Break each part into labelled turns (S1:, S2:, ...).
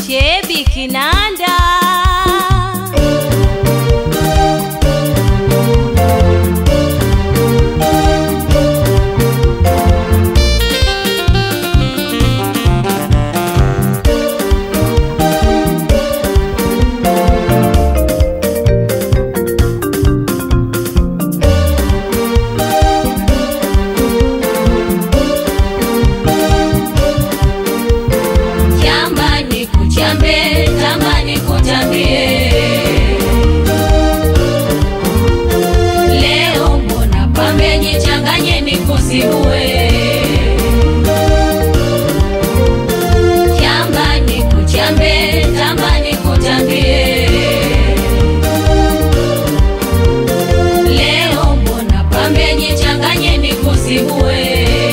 S1: Shebi Kinanda.
S2: Tamani kutambie, leo mbona pambe jichanganye nikusibue. Shambani kuchambe, tamani kutambie, leo mbona pambe jichanganye nikusibue.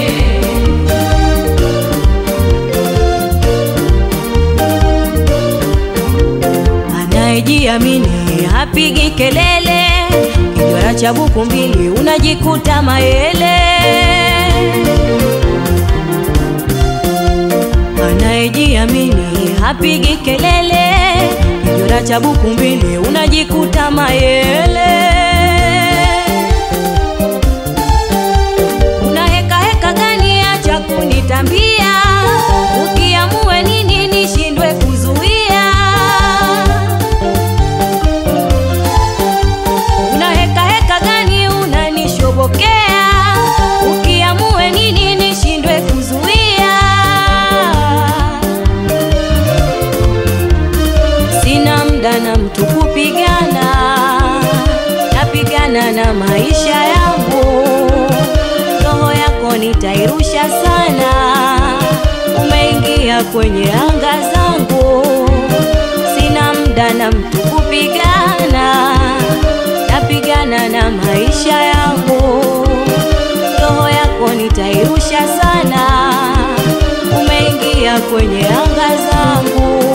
S1: Jiamini hapigi kelele, kijora cha buku mbili unajikuta mayele. Anayejiamini hapigi kelele, kijora cha buku mbili unajikuta mayele. Una heka heka gani acha kunitambia, ukiamue nini nishindwe kuzuia. Ukiamue nini nishindwe kuzuia. Sina muda na mtu kupigana, napigana na maisha yangu. Roho yako nitairusha sana, umeingia kwenye anga zangu. Sina muda na mtu kupigana, napigana na maisha yangu. Roho yako nitairusha sana, umeingia kwenye anga zangu.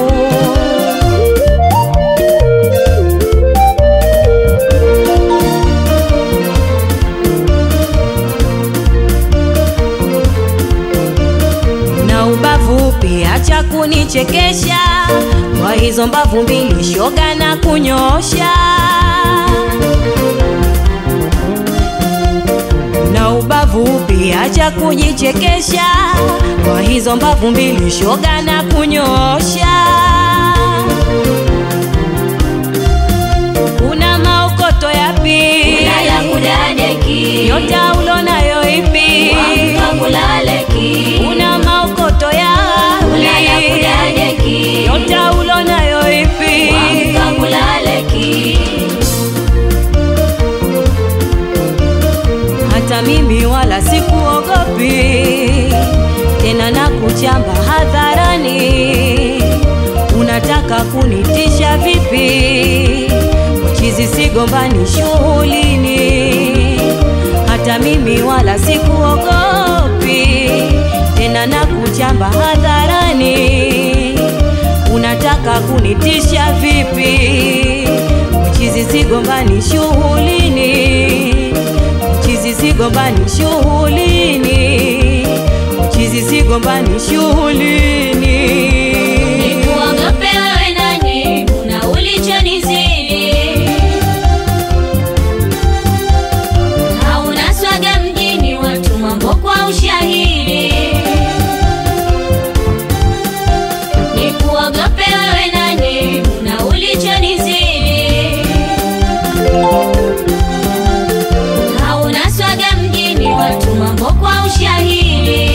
S1: Na ubavu pia acha kunichekesha, kwa hizo mbavu mbili shoga na kunyosha. Na ubavu pia acha kujichekesha, kwa hizo mbavu mbili shoga na kunyosha. Una maokoto yapi?
S2: Una ya kudadeki,
S1: Nyota ulonayo ipi?
S2: Wakulaleki.
S1: Una maokoto yapi?
S2: Una ya kudadeki,
S1: Nyota ulonayo ipi?
S2: Wakulaleki.
S1: Hata mimi wala sikuogopi tena, na kuchamba hadharani. Unataka kunitisha vipi? Chizi sigombani shughulini. Hata mimi wala sikuogopi tena, na kuchamba hadharani. Unataka kunitisha vipi? Chizi sigombani shughulini. Chizi sigombani shughulini. Chizi sigombani shughulini.
S2: Nikuogope wewe nani, una ulichonizidi. Hauna swaga mjini, watu mambo kwa ushahidi. Nikuogope wewe nani, una ulichonizidi. Hauna swaga mjini, watu mambo kwa ushahidi.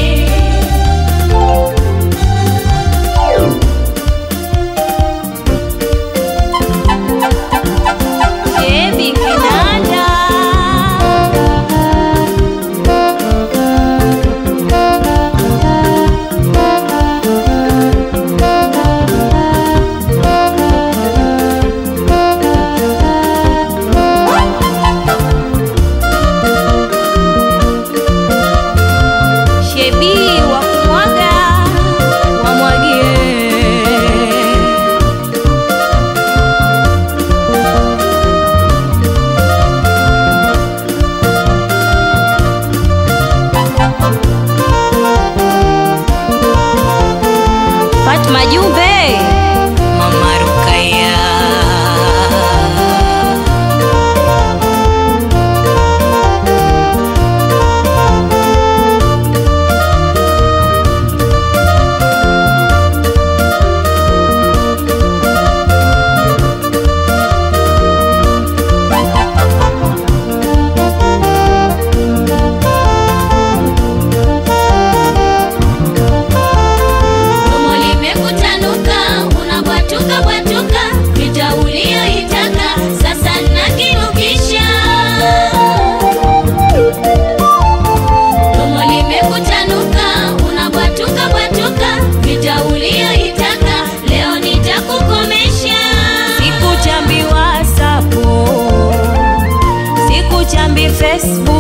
S1: Shebi Kinanda. Shebi wa kumwaga, wamwagie. Fatma Jumbe Facebook